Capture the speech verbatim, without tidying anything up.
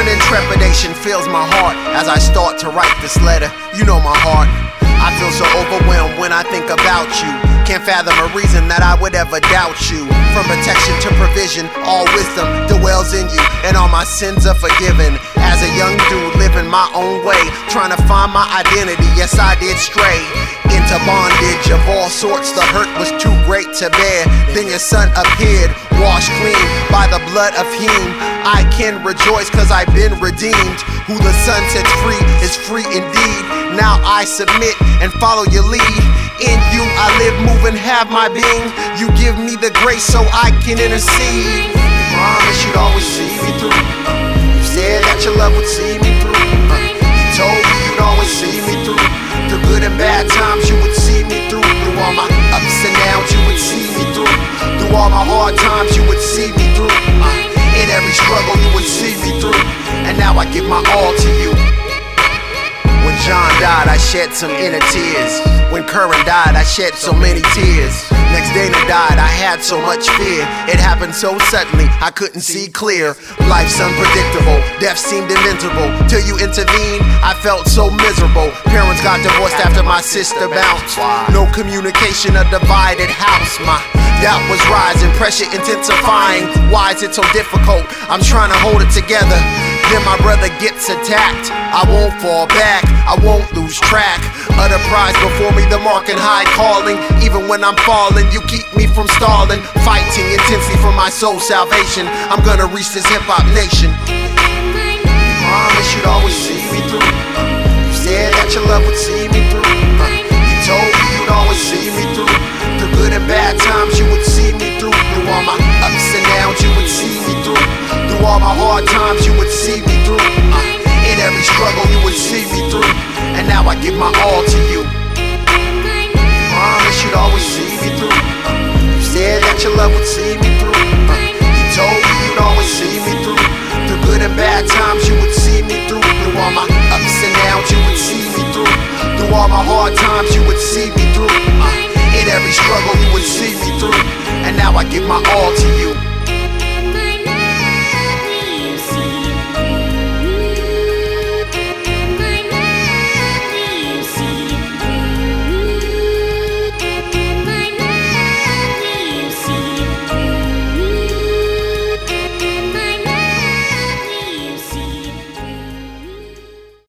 Morning trepidation fills my heart as I start to write this letter. You know my heart. I feel so overwhelmed when I think about you. Can't fathom a reason that I would ever doubt you. From protection to provision, all wisdom dwells in you, and all my sins are forgiven. As a young dude living my own way, trying to find my identity, yes I did stray into bondage of all sorts. The hurt was too great to bear. Then your son appeared, washed clean by the blood of him. I can rejoice cause I've been redeemed. Who the son sets free is free indeed. Now I submit and follow your lead. In you I live, move, and have my being. You give me the grace so I can intercede. You promised you'd always see me through. You said that your love would see me through. You told me you'd always see me through. Through good and bad times you would see me through. Through all my ups and downs you would see me through. Through all my hard times you would see me through. In every struggle you would see me through. And now I give my all to you. When John died, I shed some inner tears. When Curran died, I shed so many tears. Next Dana died, I had so much fear. It happened so suddenly, I couldn't see clear. Life's unpredictable, death seemed inevitable. Till you intervened, I felt so miserable. Parents got divorced after my sister bounced. No communication, a divided house. My doubt was rising, pressure intensifying. Why is it so difficult? I'm trying to hold it together. Then my brother gets attacked. I won't fall back, I won't lose track of the prize before me, the mark and high calling. Even when I'm falling, you keep me from stalling. Fighting intensely for my soul's salvation. I'm gonna reach this hip-hop nation. You promised you'd always see me through. You said that your love would see me through. You told me you'd always see me through. Through good and bad times you would see me through. Through all my ups and downs you would see me through. Through all my hard times you would see me through. In every struggle you would see me through. And now I give my all to you. You promised you'd always see me through. You said that your love would see me through. You told me you'd always see me through. Through good and bad times you would see me through. Through all my ups and downs you would see me through. Through all my hard times you would see me through. In every struggle you would see me through. And now I give my all to you.